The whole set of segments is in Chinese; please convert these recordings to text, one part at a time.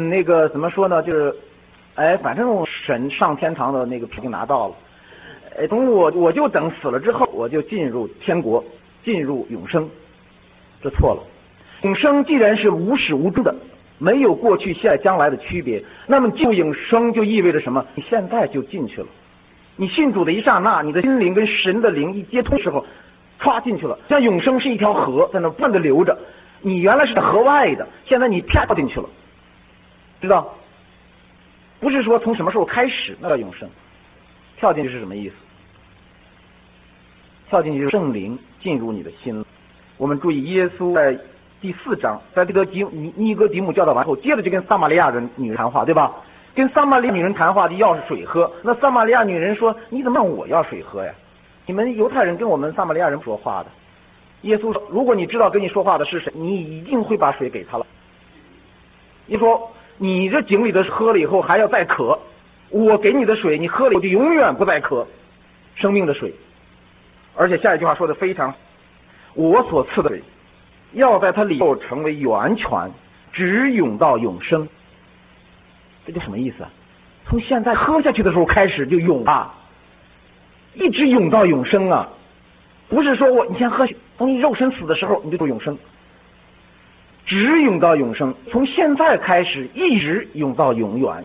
那个怎么说呢，就是反正神上天堂的那个批拿到了，等我就等死了之后，我就进入天国，进入永生。这错了。永生既然是无始无终的，没有过去现在将来的区别，那么进入永生就意味着什么？你现在就进去了。你信主的一刹那，你的心灵跟神的灵一接通的时候，歘进去了。像永生是一条河，在那不断的流着，你原来是在河外的，现在你跳进去了，知道？不是说从什么时候开始那叫永生，跳进去是什么意思？跳进去就是圣灵进入你的心了。我们注意，耶稣在第4章，在这个尼哥底母教导完后，接着就跟撒玛利亚女人谈话，对吧？跟撒玛利亚女人谈话，就要水喝。那撒玛利亚女人说：“你怎么让我要水喝呀？你们犹太人跟我们撒玛利亚人说话的。”耶稣说：“如果你知道跟你说话的是谁，你一定会把水给他了。”你说你这井里的喝了以后还要再渴，我给你的水，你喝了以后就永远不再渴，生命的水。而且下一句话说的非常，我所赐的水，要在它里头成为源泉，直涌到永生。这就什么意思啊？从现在喝下去的时候开始就涌啊，一直涌到永生啊！不是说你先喝，等你肉身死的时候你就永生，直涌到永生，从现在开始一直涌到永远。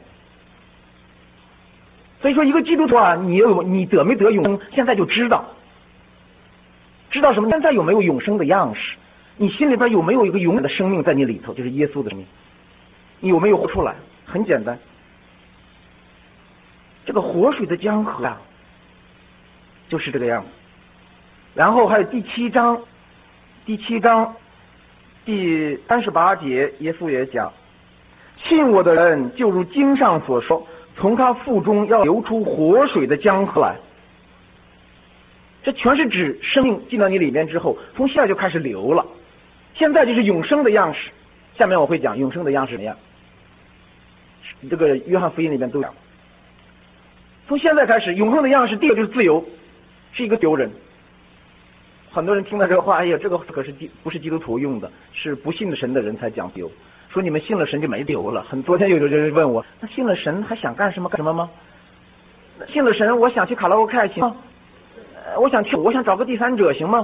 所以说，一个基督徒啊，你得没得永生，现在就知道什么？现在有没有永生的样式？你心里边有没有一个永远的生命在你里头，就是耶稣的生命？你有没有活出来？很简单，这个活水的江河啊，就是这个样子。然后还有第七章第38节，耶稣也讲，信我的人就如经上所说，从他腹中要流出活水的江河来。这全是指生命进到你里面之后，从现在就开始流了。现在就是永生的样式。下面我会讲永生的样式怎么样。这个约翰福音里面都讲。从现在开始，永生的样式，第一个就是自由，是一个自由人。很多人听到这个话，哎呀，这个可是不是基督徒用的，是不信神的人才讲自由。说你们信了神就没自由了。昨天有人问我，那信了神还想干什么吗？信了神，我想去卡拉 OK 行吗？我想找个第三者行吗？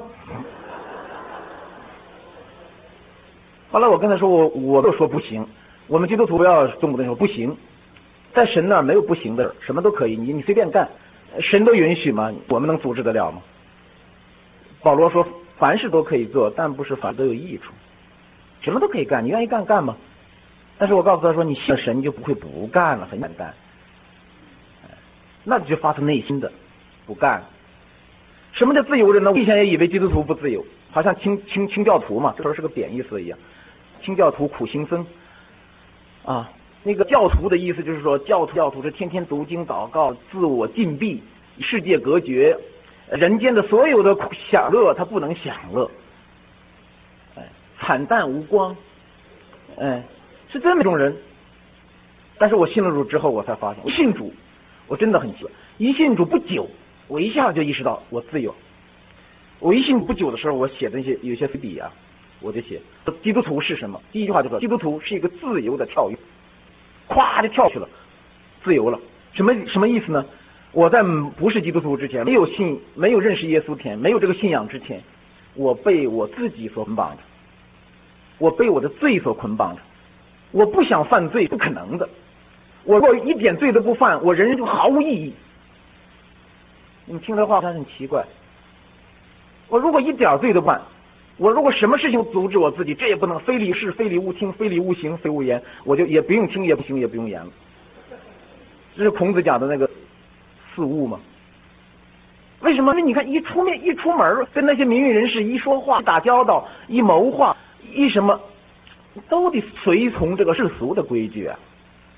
后来我跟他说，我就说不行。我们基督徒不要动不动说不行，在神那儿没有不行的，什么都可以，你随便干，神都允许吗？我们能阻止得了吗？保罗说，凡事都可以做，但不是凡都有益处。什么都可以干，你愿意干嘛？但是我告诉他说，你信了神就不会不干了，很简单。那就发自内心的不干。什么叫自由人呢？我以前也以为基督徒不自由，好像清教徒嘛，这时候是个贬义词一样。清教徒、苦行僧啊，那个教徒的意思就是说，教徒是天天读经祷告，自我禁闭，与世界隔绝，人间的所有的享乐他不能享乐，惨淡无光，是这么一种人。但是我信了主之后，我才发现，我信主，我真的很奇怪，一信主不久，我一下就意识到我自由。我一信不久的时候，我写的有些随笔啊，我就写基督徒是什么。第一句话就说，基督徒是一个自由的跳跃，咵就跳去了，自由了。什么意思呢？我在不是基督徒之前，没有认识耶稣前，没有这个信仰之前，我被我自己所捆绑着，我被我的罪所捆绑着。我不想犯罪，不可能的。我若一点罪都不犯，我人生就毫无意义。你听这话，它很奇怪。我如果一点罪都不犯，我如果什么事情阻止我自己，这也不能，非礼视，非礼勿听，非礼勿行，非勿言，我就也不用听，也不行，也不用言了。这是孔子讲的那个四物嘛。为什么？因为你看一出门跟那些名誉人士一说话，一打交道，一谋划，一什么都得随从这个世俗的规矩啊。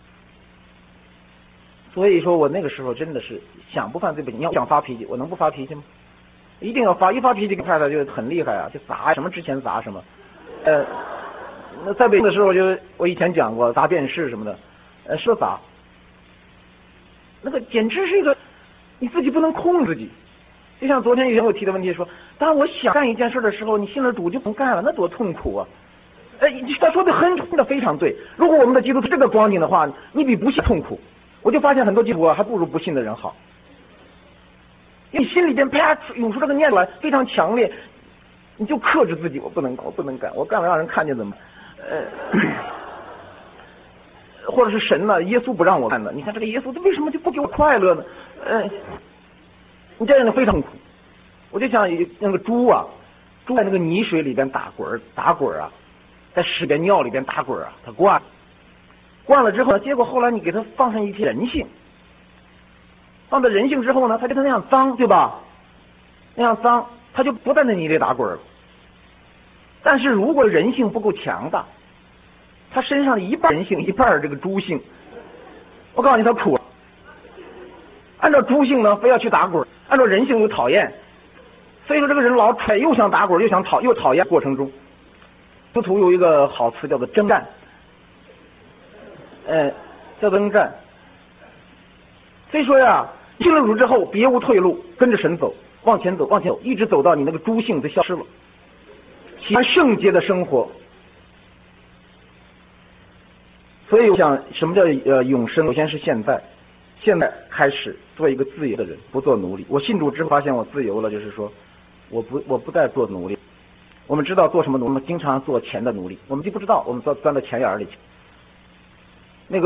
所以说我那个时候真的是想不犯罪不行，要想发脾气，我能不发脾气吗？一定要发，一发脾气，太太就很厉害啊，就砸什么之前砸什么。那在北京的时候我以前讲过砸电视什么的，说砸，那个简直是一个你自己不能控制自己。就像昨天有人给我提的问题说，当我想干一件事的时候，你信了主就不干了，那多痛苦啊！ 他说的非常对。如果我们的基督徒这个光景的话，你比不信痛苦。我就发现很多基督徒还不如不信的人好。你心里边啪涌出这个念头来，非常强烈，你就克制自己，我不能干，我干了让人看见怎么？或者是神呢？耶稣不让我干的，你看这个耶稣，他为什么就不给我快乐呢？你这样的非常痛苦。我就想那个猪在那个泥水里边打滚啊，在屎边尿里边打滚啊，它惯了之后呢，结果后来你给它放上一些人性。放在人性之后呢，他就那样脏，对吧？那样脏，他就不在那泥里打滚了。但是如果人性不够强大，他身上一半人性一半这个猪性，我告诉你他苦了。按照猪性呢，非要去打滚；按照人性又讨厌，所以说这个人老踹，又想打滚，又讨厌。过程中，基督徒有一个好词叫做征战，叫做征战。所以说呀，信了主之后别无退路，跟着神走，往前走，一直走到你那个猪性就消失了，喜欢圣洁的生活。所以我想，什么叫永生？首先是现在开始做一个自由的人，不做奴隶。我信主之后发现我自由了，就是说我不再做奴隶。我们知道做什么奴隶？我们经常做钱的奴隶，我们就不知道，我们钻到钱眼里去。那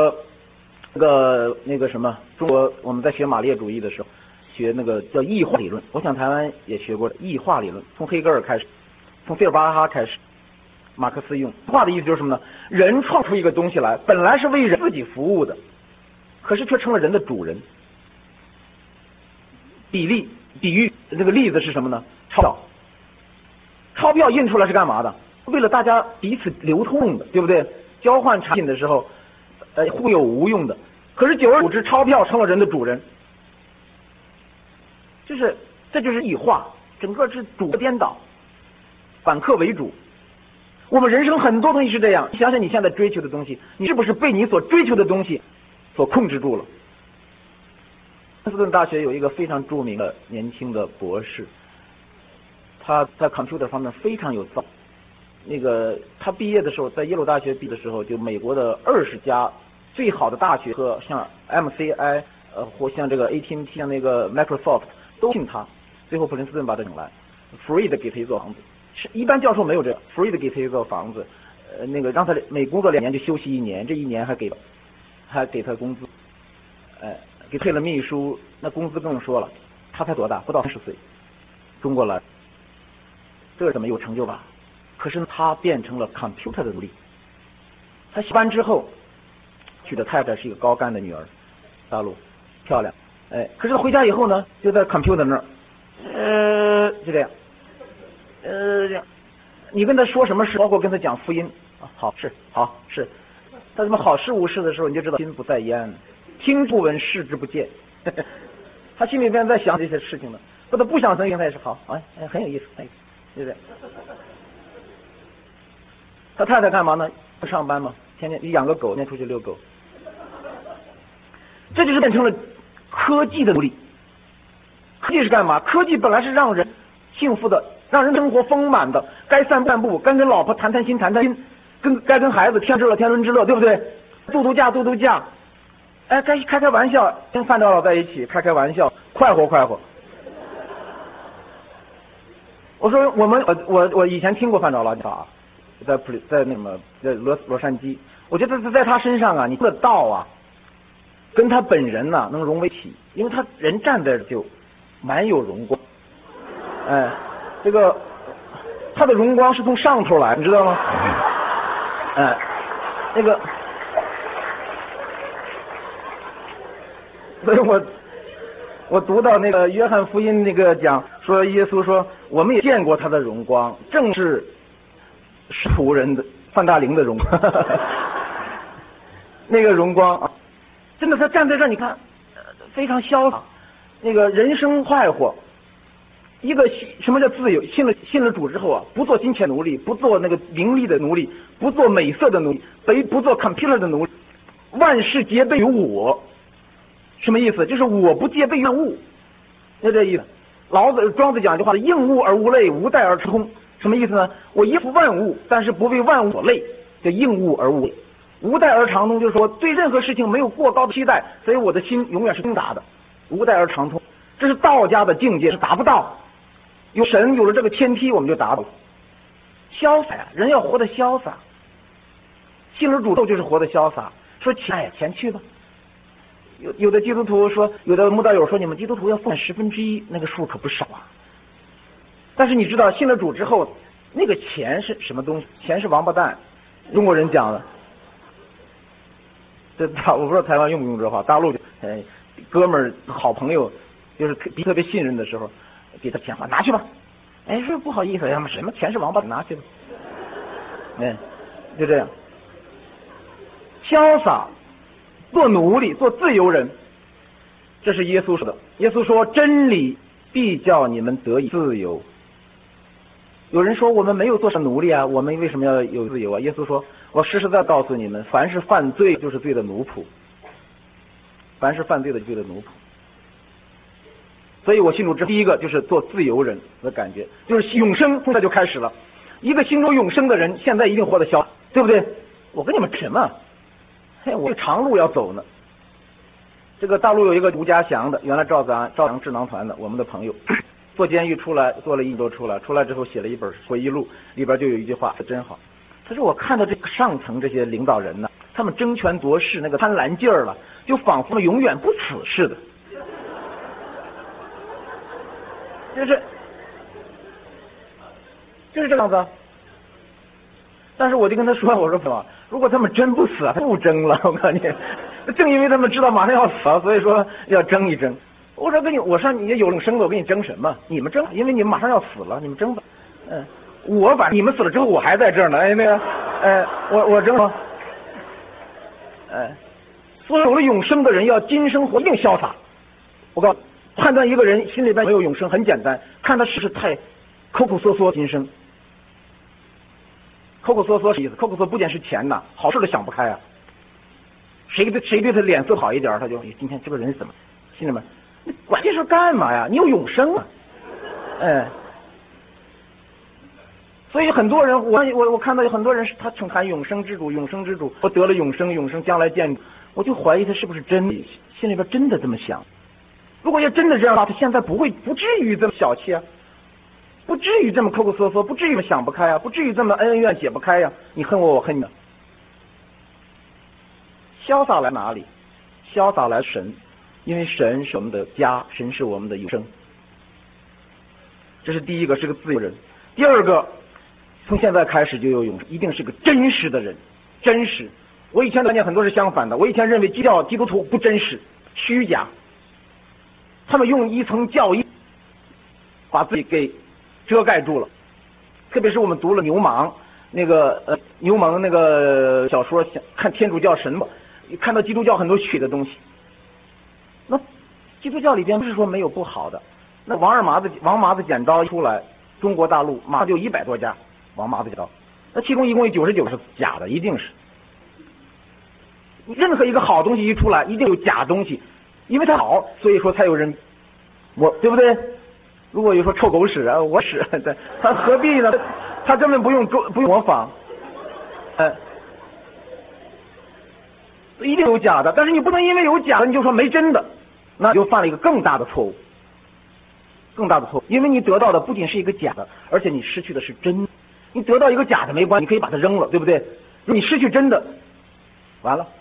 个什么，中国我们在学马列主义的时候，学那个叫异化理论，我想台湾也学过的异化理论，从黑格尔开始，从费尔巴哈开始，马克思用。化的意思就是什么呢？人创出一个东西来，本来是为人自己服务的，可是却成了人的主人。比喻这个例子是什么呢？钞票印出来是干嘛的？为了大家彼此流通的，对不对？交换产品的时候，互有无用的。可是久而久之，钞票成了人的主人，这就是异化，整个是主颠倒，反客为主。我们人生很多东西是这样，你想想你现在追求的东西，你是不是被你所追求的东西所控制住了？波士顿大学有一个非常著名的年轻的博士，他在 computer 方面非常有造。他毕业的时候，在耶鲁大学毕业的时候，就美国的20家最好的大学和像 MCI 或像这个 AT&T 像那个 Microsoft 都信他。最后普林斯顿把他请来，弗瑞德给他一座房子，一般教授没有这个，弗瑞德给他一座房子，让他每工作2年就休息1年，这1年还给他工资，给退了秘书，那工资更说了，他才多大，不到30岁，中国来，这怎么有成就吧？可是他变成了 computer 的奴隶。他下班之后娶的太太是一个高干的女儿，大陆漂亮，可是他回家以后呢，就在 computer 那儿，就这样，这样，你跟他说什么事，包括跟他讲福音，好是，他怎么好事无事的时候，你就知道心不在焉，听不闻，视之不见。他心里边在想这些事情呢，或者不想这些他也是好，很有意思，对不对？他太太干嘛呢？上班嘛，天天养个狗，天天出去遛狗。这就是变成了科技的奴隶。科技是干嘛？科技本来是让人幸福的，让人生活丰满的，该散步，该跟老婆谈心，该跟孩子天伦之乐，对不对？度假，该开玩笑，跟范长老在一起开玩笑，快活。我说我以前听过范长老讲啊，在那么在洛杉矶，我觉得在他身上啊，你的道啊，跟他本人呢能融为一体，因为他人站在这就蛮有荣光，这个他的荣光是从上头来，你知道吗？所以我读到那个约翰福音那个讲说，耶稣说我们也见过他的荣光，正是使徒人的范大灵的荣光，那个荣光啊，真的他站在这儿，你看非常潇洒，那个人生快活。一个什么叫自由？信了主之后啊，不做金钱奴隶，不做那个名利的奴隶，不做美色的奴隶，不做 computer 的奴隶，万事皆备于我。什么意思？就是我不戒备于物，就这意思。庄子讲一句话：应物而无类，无待而持空。 什么意思呢？我依附万物，但是不为万物所累，就应物而无累。无待而长通，就是说对任何事情没有过高的期待，所以我的心永远是通达的，无待而长通。这是道家的境界，是达不到。有神有了这个天梯，我们就达到。潇洒呀，人要活得潇洒。信了主就是活得潇洒。说钱去吧。有的基督徒说，有的慕道友说，你们基督徒要奉1/10，那个数可不少啊。但是你知道，信了主之后，那个钱是什么东西？钱是王八蛋，中国人讲的。这我不知道台湾用不用这话，大陆哥们儿好朋友，就是特别信任的时候，给他钱花拿去吧。说不好意思，什么钱是王八蛋，拿去吧。就这样，潇洒，做奴隶，做自由人，这是耶稣说的。耶稣说：“真理必叫你们得以自由。”有人说我们没有做成奴隶啊，我们为什么要有自由啊？耶稣说：“我实实在在告诉你们，凡是犯罪就是罪的奴仆，凡是犯罪的罪的奴仆。”所以我信主之后，第一个就是做自由人的感觉，就是永生，现在就开始了。一个心中永生的人，现在一定活得潇洒，对不对？我跟你们什么？我长路要走呢。这个大陆有一个吴家祥的，原来赵阳智囊团的，我们的朋友，坐监狱出来，做了1年多出来之后写了一本回忆录，里边就有一句话真好。他说我看到这个上层这些领导人呢，他们争权夺势那个贪婪劲儿了，就仿佛永远不死似的。就是这样子。但是我就跟他说，我说如果他们真不死他不争了，我告诉你，正因为他们知道马上要死了，所以说要争一争。我说你有永生的，我跟你争什么？你们争，因为你们马上要死了，你们争吧。我反正你们死了之后我还在这儿呢。我争吗？所有了永生的人要今生活一定潇洒。我告诉你，判断一个人心里边没有永生很简单，看他是不是太抠抠缩缩今生。抠抠缩缩是意思，抠抠缩不仅是钱呐，好事都想不开啊。谁对他脸色好一点，他就今天这个人怎么，兄弟们，你管这事干嘛呀？你有永生啊。所以很多人，我看到有很多人是他称喊永生之主，永生之主，我得了永生将来见，我就怀疑他是不是真心里边真的这么想。如果要真的这样的话，他现在不至于这么小气啊。不至于这么抠抠缩缩，不至于想不开啊，不至于这么恩恩怨解不开呀。你恨我，我恨你。潇洒来哪里？潇洒来神，因为神是我们的家，神是我们的永生。这是第一个，是个自由人。第二个，从现在开始就有永生，一定是个真实的人，真实。我以前的观念很多是相反的，我以前认为基督徒不真实，虚假，他们用一层教义把自己给遮盖住了。特别是我们读了牛虻那个小说，看天主教神嘛，看到基督教很多虚的东西。那基督教里边不是说没有不好的，那王麻子剪刀出来，中国大陆马上就100多家王麻子剪刀，那其中一共有99是假的，一定是。任何一个好东西一出来，一定有假东西，因为它好，所以说才有人对不对？如果有说臭狗屎啊，我屎，他何必呢？他根本不用模仿，一定有假的。但是你不能因为有假的你就说没真的，那你就犯了一个更大的错误，因为你得到的不仅是一个假的，而且你失去的是真的。你得到一个假的没关系，你可以把它扔了，对不对？如果你失去真的，完了。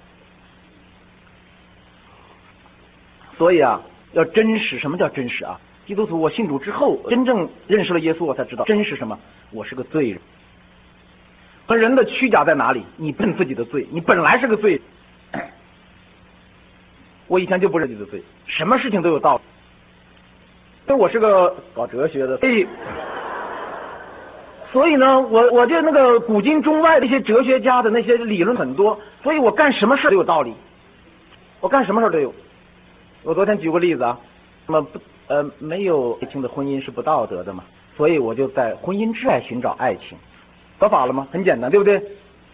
所以啊，要真实。什么叫真实啊？基督徒，我信主之后，真正认识了耶稣，我才知道真是什么。我是个罪人。而人的虚假在哪里？你认自己的罪，你本来是个罪人。我以前就不认自己的罪，什么事情都有道理。因为我是个搞哲学的，所以呢，我就那个古今中外的一些哲学家的那些理论很多，所以我干什么事都有道理，我干什么事都有。我昨天举过例子啊，那么没有爱情的婚姻是不道德的嘛，所以我就在婚姻之外寻找爱情，得法了吗？很简单，对不对？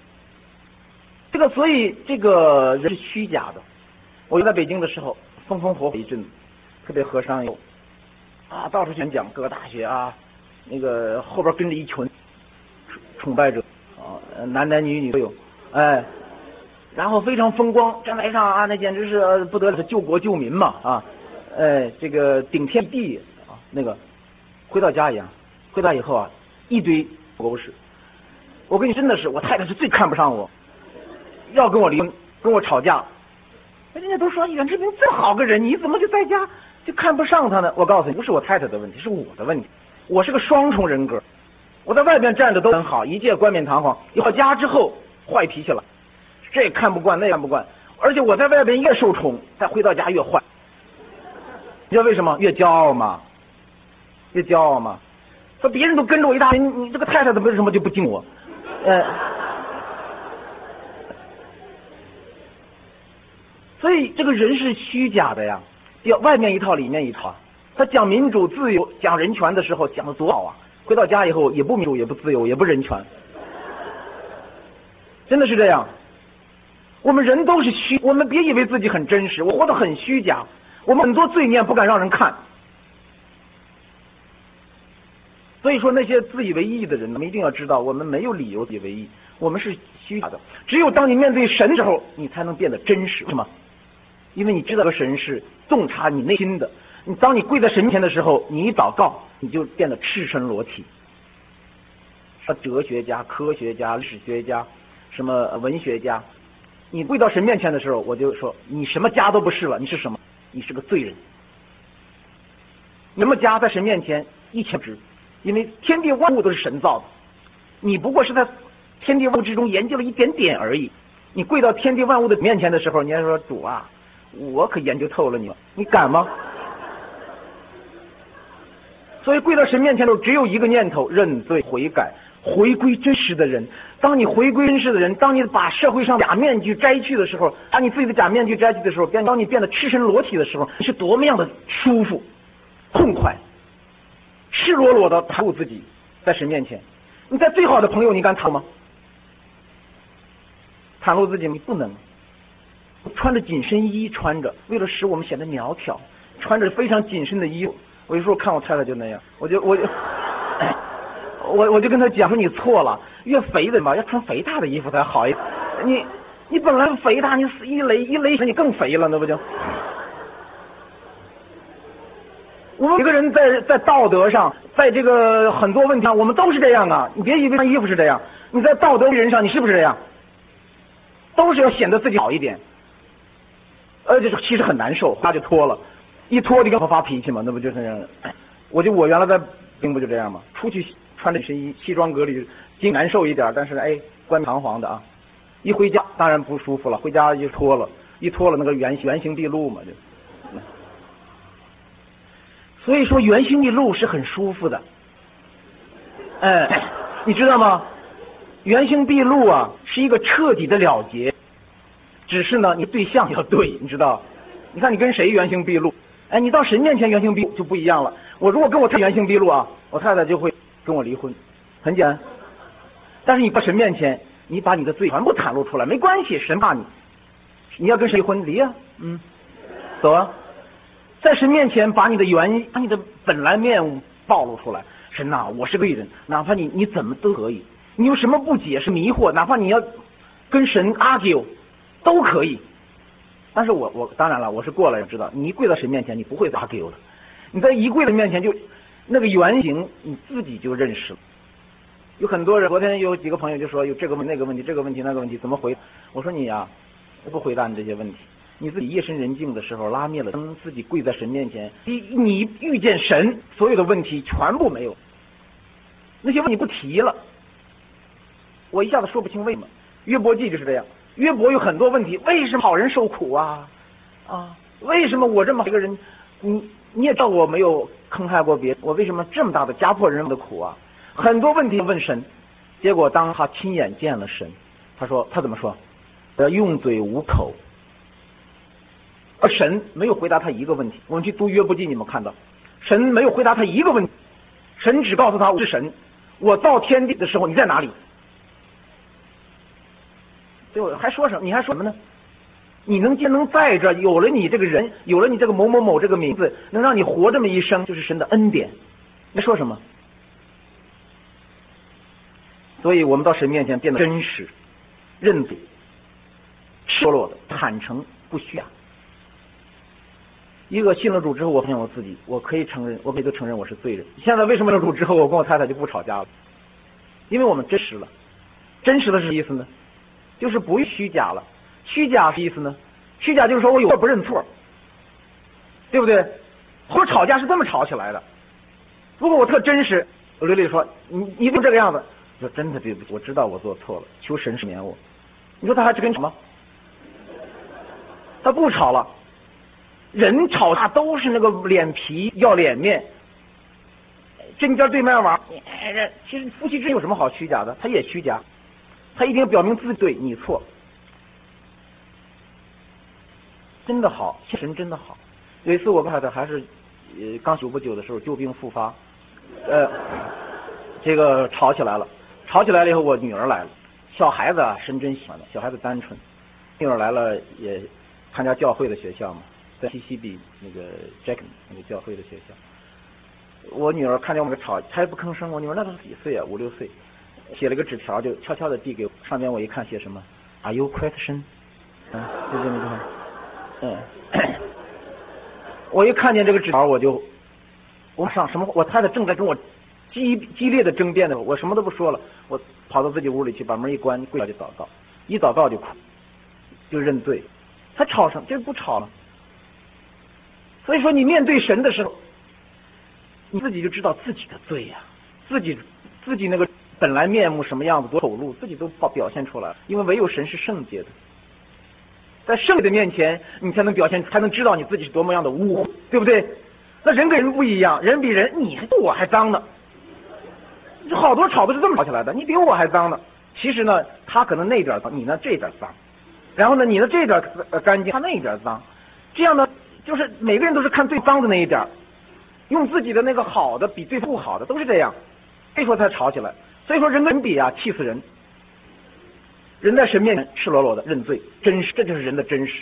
所以这个人是虚假的。我在北京的时候，风风火火一阵，特别和尚有到处演讲，各个大学啊， 那个后边跟着一群崇拜者啊，男男女女都有，哎，然后非常风光，站台上啊，那简直是不得了，救国救民嘛啊，哎，这个顶天地啊，那个回到家一样，回到以后啊，一堆狗屎。我跟你真的是，我太太是最看不上我，要跟我离婚，跟我吵架。人家都说袁志明这么好个人，你怎么就在家就看不上他呢？我告诉你，不是我太太的问题，是我的问题。我是个双重人格，我在外面站着都很好，一切冠冕堂皇，一回家之后坏脾气了，这也看不惯，那也看不惯。而且我在外边越受宠，再回到家越坏。你知道为什么？越骄傲嘛，越骄傲嘛。说别人都跟着我一大堆，你这个太太怎么为什么就不敬我？所以这个人是虚假的呀，要外面一套里面一套。他讲民主自由讲人权的时候讲的多好啊，回到家以后也不民主也不自由也不人权，真的是这样。我们人都是虚，我们别以为自己很真实，我活得很虚假，我们很多罪孽不敢让人看。所以说那些自以为意的人，我们一定要知道，我们没有理由自以为意，我们是虚假的。只有当你面对神的时候，你才能变得真实。为什么？因为你知道个神是洞察你内心的。你当你跪在神面前的时候，你一祷告，你就变得赤身裸体。哲学家、科学家、历史学家、什么文学家，你跪到神面前的时候，我就说你什么家都不是了，你是什么？你是个罪人。什么家在神面前一钱不值？因为天地万物都是神造的，你不过是在天地万物之中研究了一点点而已。你跪到天地万物的面前的时候，你还说主啊，我可研究透了你了，你敢吗？所以跪到神面前的时候，只有一个念头：认罪悔改，回归真实的人。当你回归真实的人，当你把社会上假面具摘去的时候，把你自己的假面具摘去的时候，当你变得赤身裸体的时候，你是多么样的舒服、痛快，赤裸裸的袒露自己在神面前。你在最好的朋友，你敢袒露吗？袒露自己你不能。穿着紧身衣，穿着为了使我们显得苗条，穿着非常紧身的衣服。我有时候看我太太就那样，我就跟她讲说你错了，越肥的嘛要穿肥大的衣服才好一点。你本来肥大，你一勒你更肥了，那不就？我们每个人在道德上，在这个很多问题上，我们都是这样啊！你别以为穿衣服是这样，你在道德人上，你是不是这样？都是要显得自己好一点，而且其实很难受，他就脱了，一脱就跟我发脾气嘛，那不就是这样？我原来在并不就这样嘛，出去穿着身衣，西装革履，尽难受一点，但是冠冕堂皇的啊，一回家当然不舒服了，回家就脱了，一脱了那个原形毕露嘛就。所以说原形毕露是很舒服的，你知道吗？原形毕露啊是一个彻底的了结，只是呢你对象要对，你知道？你看你跟谁原形毕露？你到神面前原形毕露就不一样了。我如果跟我太太原形毕露啊，我太太就会跟我离婚，很简单。但是你到神面前，你把你的罪全部袒露出来，没关系，神怕你。你要跟谁离婚？离啊，走啊。在神面前把你的本来面目暴露出来。神呐，我是个罪人，哪怕你怎么都可以，你有什么不解是迷惑，哪怕你要跟神 argue 都可以。但是我当然了，我是过来人，知道你一跪到神面前，你不会 argue 的。你在一跪的面前就那个原型你自己就认识了。有很多人，昨天有几个朋友就说有这个问那个问题，这个问题那个问题怎么回？我说你呀，不回答你这些问题。你自己夜深人静的时候拉灭了灯，自己跪在神面前，你遇见神，所有的问题全部没有，那些问题不提了。我一下子说不清为什么。约伯记就是这样，约伯有很多问题，为什么好人受苦啊？为什么我这么一个人，你也知道我没有坑害过别人，我为什么这么大的家破人亡的苦啊？很多问题问神，结果当他亲眼见了神，他怎么说？用嘴无口。而神没有回答他一个问题。我们去读约伯记，你们看到神没有回答他一个问题，神只告诉他我是神，我造天地的时候你在哪里？对，我还说什么？你还说什么呢？你能在这，有了你这个人，有了你这个某某某这个名字，能让你活这么一生，就是神的恩典。你说什么？ 所以我们到神面前变得真实、认罪、赤裸裸的、坦诚不虚假。一个信了主之后，我发现我自己，我可以承认我是罪人。现在为什么信了主之后，我跟我太太就不吵架了？因为我们真实了。真实的是什么意思呢？就是不虚假了。虚假是意思呢？虚假就是说我有错不认错，对不对？或者吵架是这么吵起来的。如果我特真实，我刘丽说你为什么这个样子？我说真的对不起，我知道我做错了，求神赦免我。你说他还是跟吵吗？他不吵了。人吵架都是那个脸皮要脸面，针尖对麦芒。其实夫妻之间有什么好虚假的？他也虚假，他一定要表明自己对你错。真的好，神真的好。有一次我跟太太还是刚休不久的时候，旧病复发，这个吵起来了。吵起来了以后，我女儿来了。小孩子啊，神真喜欢的，小孩子单纯。女儿来了，也参加教会的学校嘛，在西西比那个 Jack 那个教会的学校。我女儿看见我们吵，她也不吭声。我女儿那都是几岁啊，5、6岁，写了个纸条，就悄悄的递给我。上面我一看写什么 ，Are you question？ 就这么句话。我一看见这个纸条，我上什么？我太太正在跟我激烈的争辩呢，我什么都不说了，我跑到自己屋里去，把门一关，跪下就祷告，一祷告就哭，就认罪。他吵什么？就是不吵了。所以说，你面对神的时候，你自己就知道自己的罪呀，自己那个本来面目什么样子，多丑陋，自己都表现出来了。因为唯有神是圣洁的。在圣的面前，你才能表现，才能知道你自己是多么样的污秽，对不对？那人跟人不一样，人比人，你还比我还脏呢。好多吵都是这么吵起来的，你比我还脏呢。其实呢，他可能那点脏，你呢这点脏，然后呢，你的这点干净，他那一点脏，这样呢，就是每个人都是看最脏的那一点，用自己的那个好的比最不好的，都是这样，所以说才吵起来。所以说人跟人比啊，气死人。人在神面前赤裸裸的认罪，真实，这就是人的真实。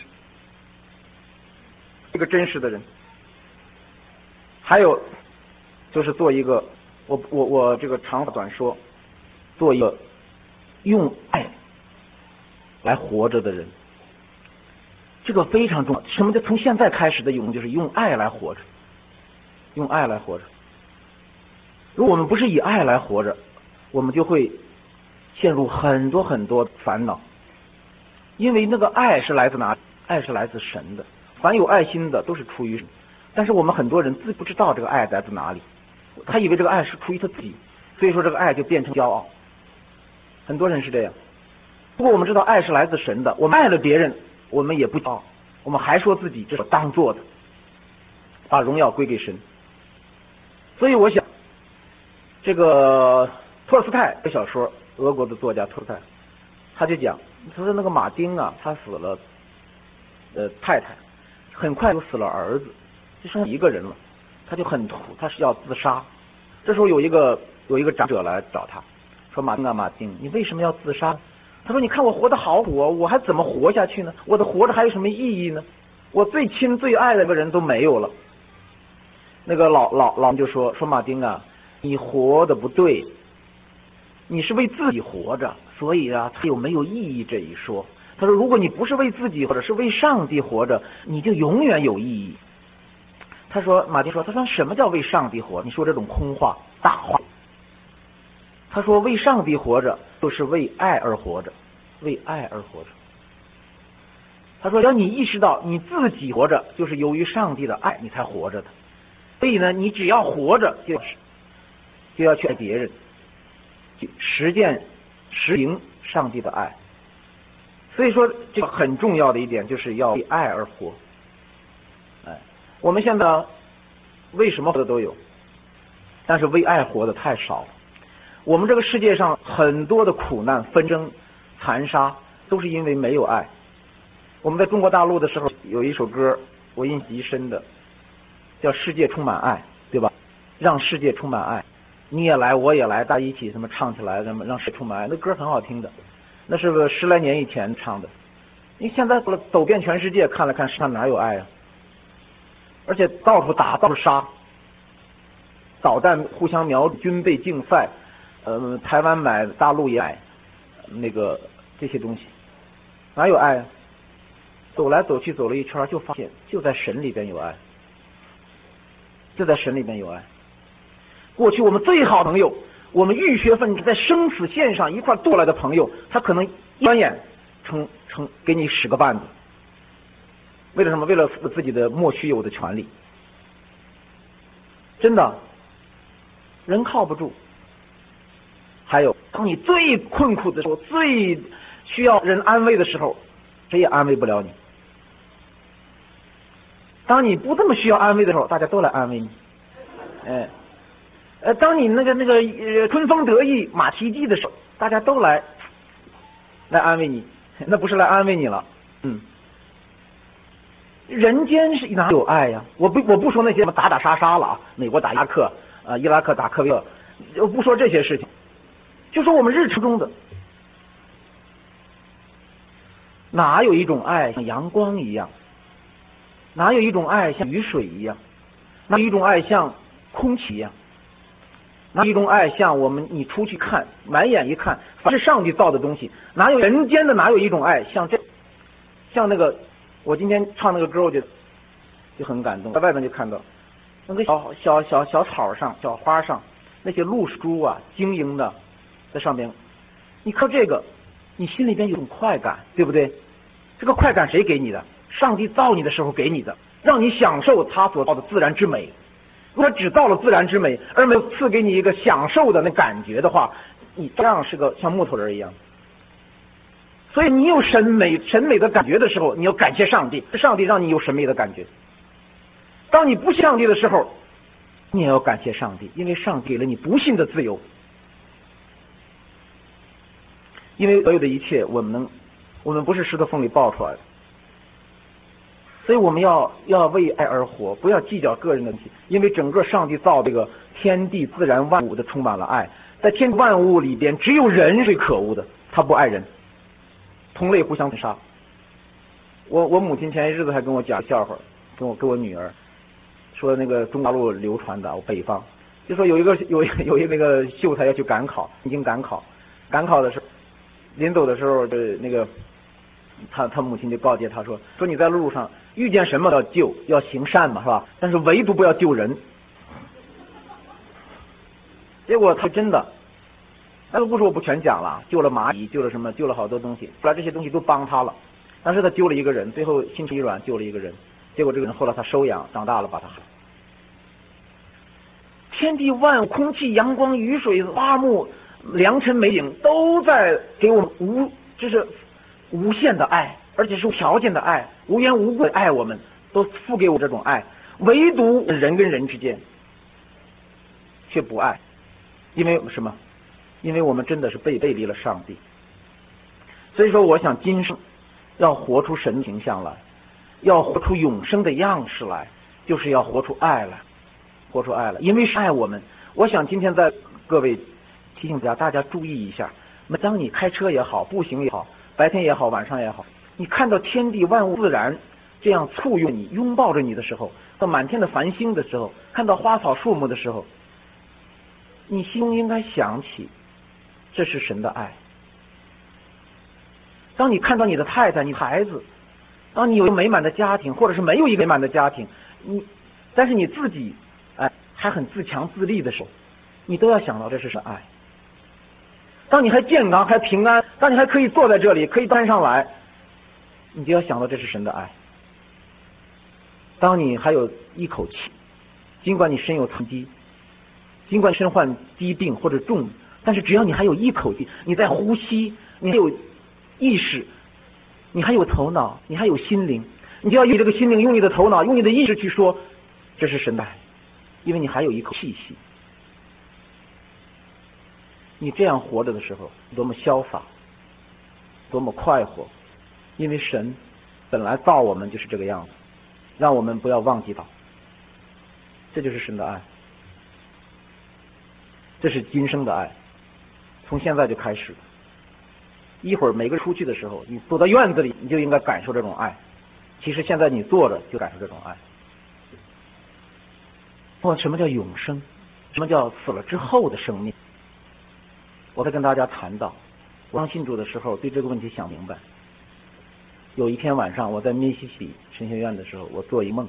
一个真实的人，还有就是做一个，我这个长话短说，做一个用爱来活着的人，这个非常重要。什么叫从现在开始的永，就是用爱来活着，用爱来活着。如果我们不是以爱来活着，我们就会陷入很多很多烦恼，因为那个爱是来自哪里？爱是来自神的。凡有爱心的都是出于神，但是我们很多人自不知道这个爱来自哪里，他以为这个爱是出于他自己，所以说这个爱就变成骄傲。很多人是这样。如果我们知道爱是来自神的，我们爱了别人，我们也不骄傲，我们还说自己这是当做的，把荣耀归给神。所以我想，这个托尔斯泰的小说，俄国的作家托尔斯泰，他就讲，他说那个马丁啊，他死了太太，很快就死了儿子，就剩一个人了，他就很苦，他是要自杀。这时候有一个长者来找他，说马丁啊，马丁，你为什么要自杀？他说你看我活得好苦，我还怎么活下去呢？我的活着还有什么意义呢？我最亲最爱的一个人都没有了。那个老人就说马丁啊，你活得不对，你是为自己活着，所以啊，他有没有意义这一说。他说如果你不是为自己活着，是为上帝活着，你就永远有意义。他说马丁说，他说什么叫为上帝活？你说这种空话大话。他说为上帝活着就是为爱而活着，为爱而活着。他说要你意识到你自己活着就是由于上帝的爱你才活着的，所以呢你只要活着就要去爱别人，实行上帝的爱。所以说这个很重要的一点就是要为爱而活。我们现在为什么活的都有，但是为爱活的太少了。我们这个世界上很多的苦难、纷争、残杀都是因为没有爱。我们在中国大陆的时候有一首歌我印象极深的，叫《世界充满爱》，对吧？让世界充满爱，你也来我也来，大家一起什么唱起来，什么让世界充满爱。那歌很好听的，那是个10来年以前唱的。你现在走遍全世界看了看，世上哪有爱啊？而且到处打，到处杀，导弹互相瞄，军备竞赛， 台湾买，大陆也买，那个这些东西，哪有爱啊？走来走去走了一圈，就发现就在神里边有爱，就在神里边有爱。过去我们最好的朋友，我们浴血奋战在生死线上一块渡来的朋友，他可能一转眼给你使个绊子，为了什么？为了自己的莫须有的权利。真的，人靠不住。还有，当你最困苦的时候，最需要人安慰的时候，谁也安慰不了你。当你不这么需要安慰的时候，大家都来安慰你。当你那个春风得意马蹄疾的时候，大家都来安慰你，那不是来安慰你了。人间是哪有爱呀？我不说那些什么打打杀杀了啊，美国打伊拉克啊，伊拉克打科威特，我不说这些事情，就说我们日常中的，哪有一种爱像阳光一样？哪有一种爱像雨水一样？哪有一种爱像空气一样？哪有一种爱像你出去看，满眼一看，凡是上帝造的东西，哪有人间的哪有一种爱像那个，我今天唱那个歌，我就很感动，在外面就看到那个小草上、小花上那些露珠啊，晶莹的在上边，你看这个，你心里边有种快感，对不对？这个快感谁给你的？上帝造你的时候给你的，让你享受他所造的自然之美。如果只造了自然之美，而没有赐给你一个享受的那感觉的话，你这样是个像木头人一样。所以你有审美的感觉的时候，你要感谢上帝，上帝让你有审美的感觉。当你不信上帝的时候，你也要感谢上帝，因为上帝给了你不信的自由。因为所有的一切，我们不是石头缝里爆出来的。所以我们要为爱而活，不要计较个人的东西，因为整个上帝造这个天地自然万物的充满了爱，在天地万物里边，只有人是最可恶的，他不爱人，同类互相杀。我母亲前些日子还跟我讲笑话，跟我女儿说那个中国大陆流传的北方，就说有一个那个秀才要去赶考，已经赶考的时候，临走的时候那个他母亲就告诫他说你在路上遇见什么要救，要行善嘛，是吧？但是唯独不要救人。结果他真的，那个故事我不全讲了，救了蚂蚁，救了什么，救了好多东西，后来这些东西都帮他了。但是他救了一个人，最后心肠一软救了一个人，结果这个人后来他收养，长大了把他害。天地万物、空气、阳光、雨水、花木、良辰美景，都在给我们无限的爱，而且是无条件的爱，无缘无故的爱我们，都付给我这种爱。唯独人跟人之间却不爱，因为什么？因为我们真的是背离了上帝。所以说我想今生要活出神形象来，要活出永生的样式来，就是要活出爱来，因为是爱我们。我想今天在各位提醒大家注意一下，当你开车也好，步行也好，白天也好，晚上也好，你看到天地万物自然这样簇拥你、拥抱着你的时候，到满天的繁星的时候，看到花草树木的时候，你心中应该想起这是神的爱。当你看到你的太太、你孩子，当你有一个美满的家庭，或者是没有一个美满的家庭，但是你自己还很自强自立的时候，你都要想到这是神的爱。当你还健康还平安，当你还可以坐在这里，可以端上来，你就要想到这是神的爱。当你还有一口气，尽管你身有残疾，尽管身患疾病或者重，但是只要你还有一口气，你在呼吸，你还有意识，你还有头脑，你还有心灵，你就要用这个心灵，用你的头脑，用你的意识去说这是神的爱，因为你还有一口气息。你这样活着的时候多么潇洒，多么快活，因为神本来造我们就是这个样子，让我们不要忘记他。这就是神的爱，这是今生的爱，从现在就开始。一会儿每个人出去的时候，你走到院子里，你就应该感受这种爱。其实现在你坐着就感受这种爱。什么叫永生？什么叫死了之后的生命？ 我在跟大家谈到，我刚信主的时候对这个问题想明白。有一天晚上我在密西西比神学院的时候，我做一梦，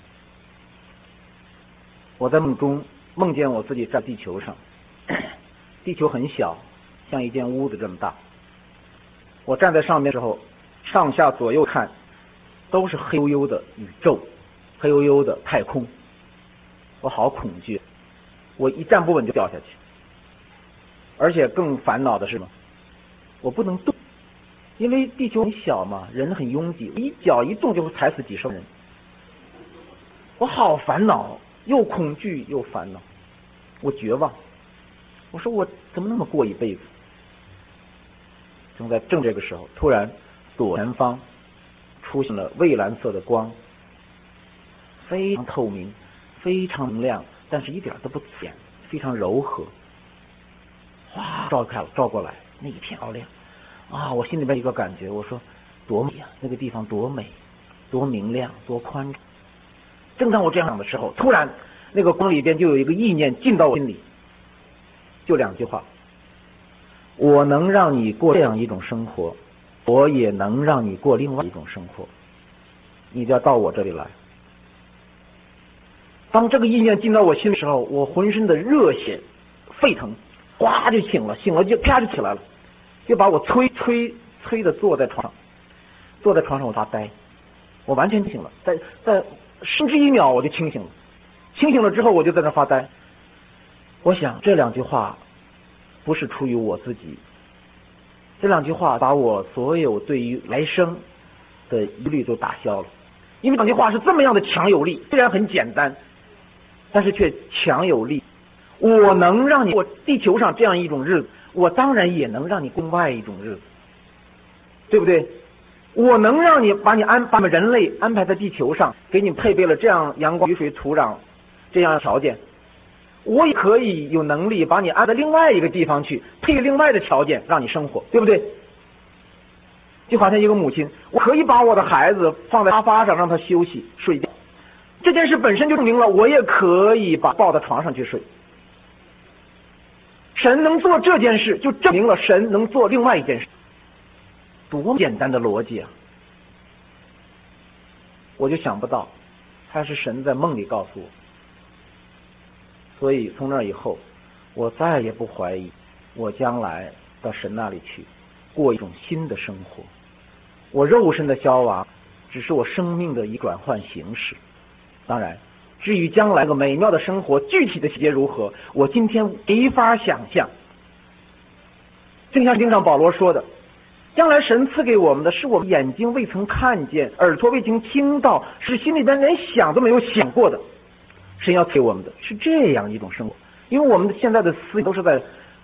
我在梦中梦见我自己在地球上，地球很小，像一间屋子这么大。我站在上面的时候，上下左右看都是黑黝黝的宇宙，黑黝黝的太空，我好恐惧，我一站不稳就掉下去。而且更烦恼的是什么？我不能动，因为地球很小嘛，人很拥挤，一脚一动就会踩死几十人。我好烦恼，又恐惧又烦恼，我绝望。我说我怎么那么过一辈子？正这个时候，突然左前方出现了蔚蓝色的光，非常透明，非常明亮，但是一点都不浅，非常柔和，哗照过来，那一片好亮啊！我心里边一个感觉，我说多美呀，那个地方多美，多明亮，多宽敞。正当我这样想的时候，突然那个光里边就有一个意念进到我心里，就2句话：我能让你过这样一种生活，我也能让你过另外一种生活，你就要到我这里来。当这个意念进到我心的时候，我浑身的热血沸腾，哗就醒了就啪就起来了，就把我催的坐在床上我发呆，我完全清醒了，在甚至1秒我就清醒了。清醒了之后我就在那发呆，我想这2句话不是出于我自己，这2句话把我所有对于来生的疑虑都打消了。因为2句话是这么样的强有力，虽然很简单，但是却强有力。我能让你过地球上这样一种日子，我当然也能让你过另外一种日子，对不对？我能让你把我们人类安排在地球上，给你配备了这样阳光雨水土壤这样的条件，我也可以有能力把你安在另外一个地方去，配另外的条件让你生活，对不对？就好像一个母亲，我可以把我的孩子放在沙发上让他休息睡觉，这件事本身就证明了我也可以把抱到床上去睡。神能做这件事，就证明了神能做另外一件事。多简单的逻辑啊！我就想不到，还是神在梦里告诉我。所以从那以后，我再也不怀疑我将来到神那里去过一种新的生活。我肉身的消亡只是我生命的一转换形式。当然，至于将来那个美妙的生活具体的细节如何，我今天没法想象。正像经上保罗说的，将来神赐给我们的是我们眼睛未曾看见，耳朵未曾听到，是心里边连想都没有想过的。神要赐给我们的是这样一种生活。因为我们现在的思想都是在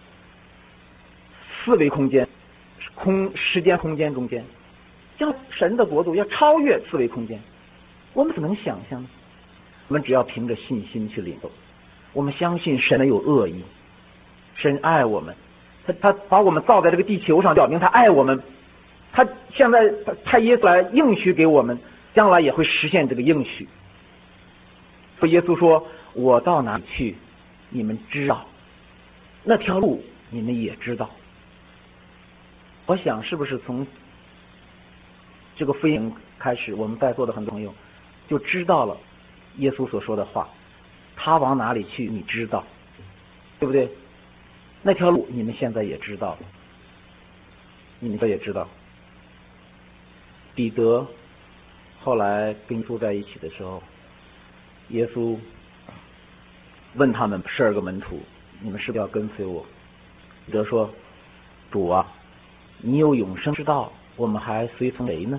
4维空间、时间空间中间，将神的国度要超越4维空间，我们怎么能想象呢？我们只要凭着信心去领受。我们相信神没有恶意，神爱我们，他把我们造在这个地球上，表明他爱我们。他现在派耶稣来应许给我们，将来也会实现这个应许。所以耶稣说，我到哪里去你们知道，那条路你们也知道。我想是不是从这个福音开始，我们在座的很多朋友就知道了耶稣所说的话，他往哪里去你知道，对不对？那条路你们现在也知道了，你们也知道。彼得后来跟耶稣在一起的时候，耶稣问他们12个门徒，你们是不是要跟随我？彼得说，主啊，你有永生之道，我们还随从谁呢？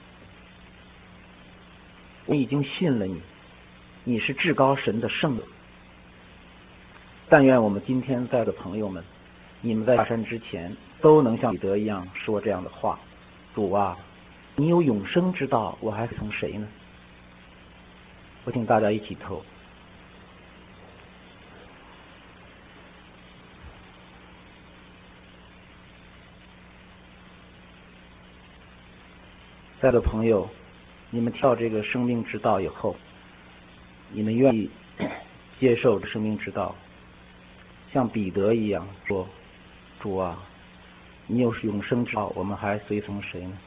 我已经信了你，你是至高神的圣者。但愿我们今天在的朋友们，你们在下山之前都能像彼得一样说这样的话，主啊，你有永生之道，我还从谁呢？我请大家一起投。在座朋友，你们跳这个生命之道以后，你们愿意接受生命之道，像彼得一样说， 主啊，你又是永生之道，我们还随从谁呢？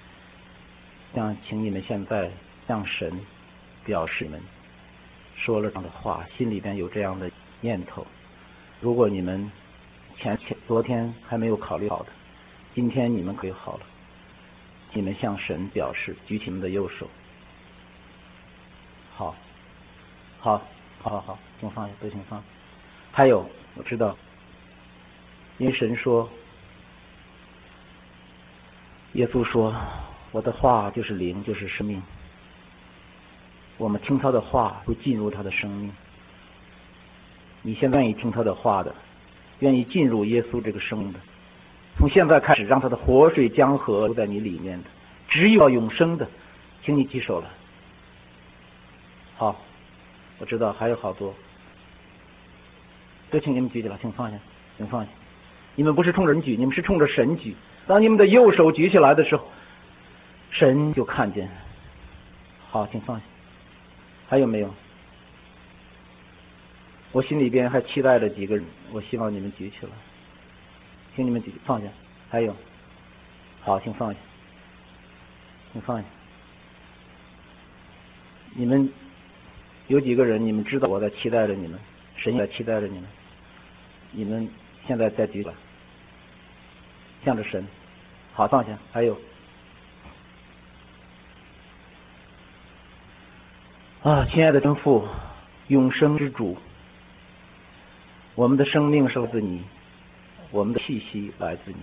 请你们现在向神表示你们说了这样的话，心里边有这样的念头。如果你们昨天还没有考虑好的，今天你们可以好了，你们向神表示，举起你们的右手。好，请放下，都请放。还有，我知道，因为神说，耶稣说，我的话就是灵，就是生命。我们听他的话，会进入他的生命。你现在愿意听他的话的，愿意进入耶稣这个生命的，从现在开始，让他的活水江河都在你里面的，只有永生的，请你举手了。好，我知道还有好多，都请你们举起来，请放下，请放下。你们不是冲着人举，你们是冲着神举。当你们的右手举起来的时候，神就看见。好，请放下。还有没有？我心里边还期待着几个人，我希望你们举起来，请你们举，放下。还有，好，请放下，请放下。你们有几个人，你们知道我在期待着你们，神也在期待着你们，你们现在再举起来，向着神。好，放下。还有亲爱的天父，永生之主，我们的生命是来自你，我们的气息来自你，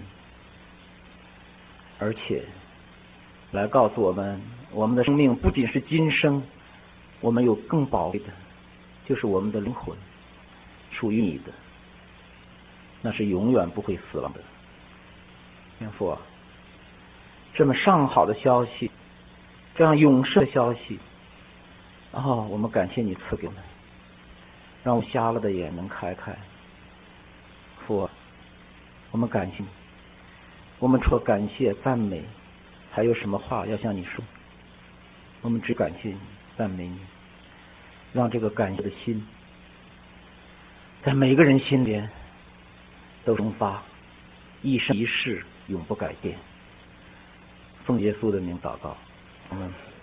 而且来告诉我们，我们的生命不仅是今生，我们有更宝贵的，就是我们的灵魂属于你的，那是永远不会死亡的。天父啊，这么上好的消息，这样永生的消息，我们感谢你赐给我们，让我瞎了的眼能开开。父啊，我们感谢你，我们除了感谢赞美，还有什么话要向你说？我们只感谢你，赞美你，让这个感谢的心在每个人心里都生发，一生一世永不改变。奉耶稣的名祷告，阿们。